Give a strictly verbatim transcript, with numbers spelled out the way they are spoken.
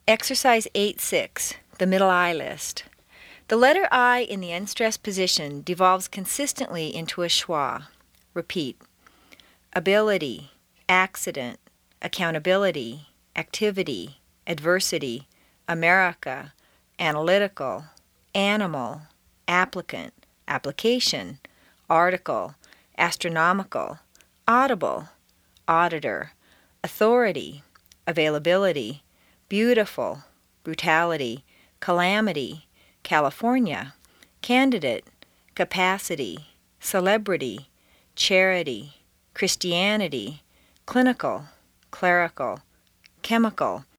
Exercise eight six, the middle I list. The letter I in the unstressed position devolves consistently into a schwa. Repeat. Ability, accident, accountability, activity, adversity, America, analytical, animal, applicant, application, article, astronomical, audible, auditor, authority, availability, beautiful, brutality, calamity, California, candidate, capacity, celebrity, charity, Christianity, clinical, clerical, chemical,